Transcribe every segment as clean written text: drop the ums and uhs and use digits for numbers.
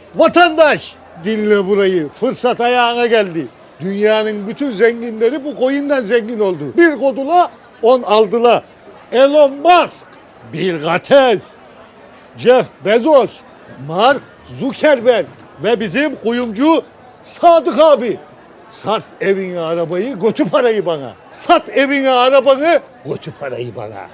Vatandaş dinle burayı. Fırsat ayağına geldi. Dünyanın bütün zenginleri bu coin'den zengin oldu. Bir kodula 10 aldılar. Elon Musk, Bill Gates, Jeff Bezos, Mark Zuckerberg ve bizim kuyumcu Sadık abi. Sat evini arabayı, götür parayı bana. Sat evini arabanı, götür parayı bana.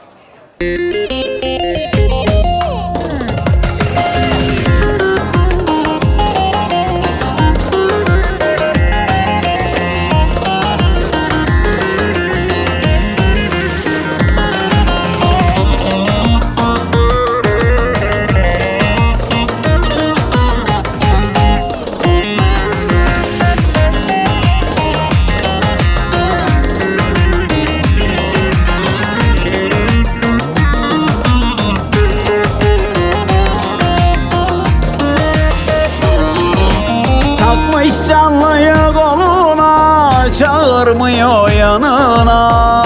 Takmış canlıyı koluna, çağırmıyor yanına.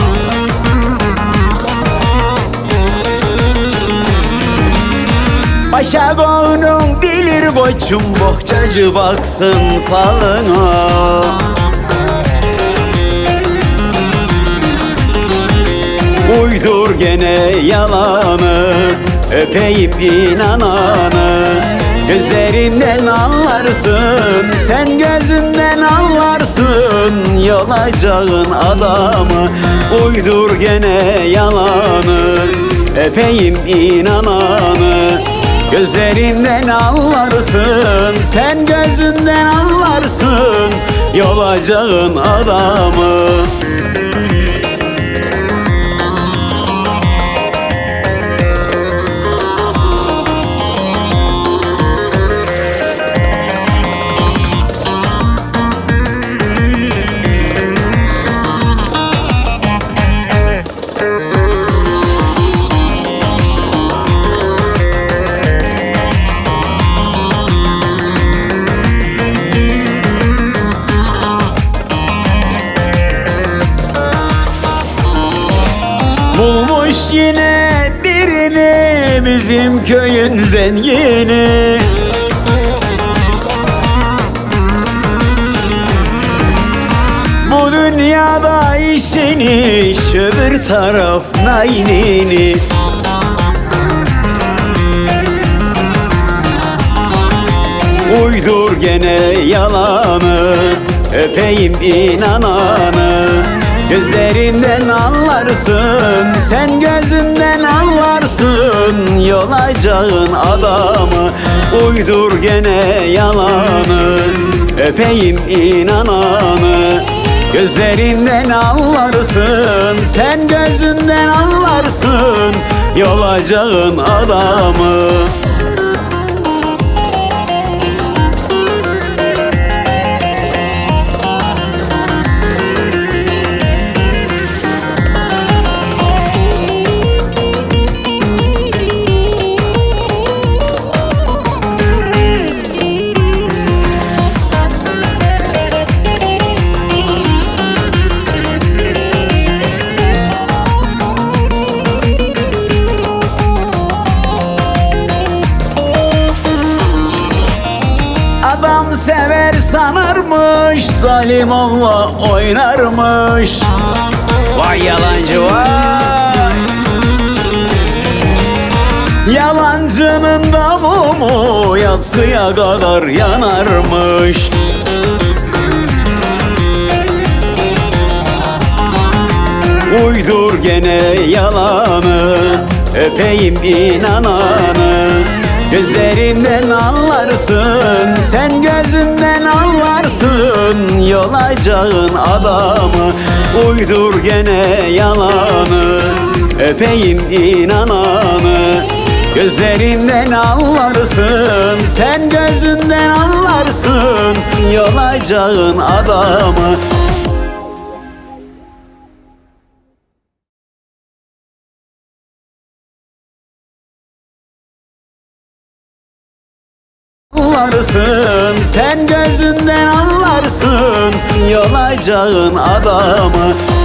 Başa koynun bilir koçum, bohçacı baksın falına. Uydur gene yalanı, öpeyim inananı. Gözlerinden anlarsın, sen gözünden anlarsın yolacağın adamı. Uydur gene yalanı, öpeyim inananı. Gözlerinden anlarsın, sen gözünden anlarsın yolacağın adamı. Bulmuş yine birini bizim köyün zengini. Bu dünyada işini, öbür taraf naynini. Uydur gene yalanı, öpeyim inananı. Gözlerinden anlarsın, sen gözünden anlarsın yolacağın adamı. Uydur gene yalanı, öpeyim inananı. Gözlerinden anlarsın, sen gözünden anlarsın yolacağın adamı. Adam sever sanarmış, zalim Allah oynarmış. Vay yalancı vay. Yalancının da mumu yatsıya kadar yanarmış. Uydur gene yalanı, öpeyim inananı. Gözlerinden anlarsın, sen gözünden anlarsın yolacağın adamı. Uydur gene yalanı, öpeyim inananı. Gözlerinden anlarsın, sen gözünden anlarsın yolacağın adamı. Anlarsın, sen gözünden anlarsın yolacağın adamı.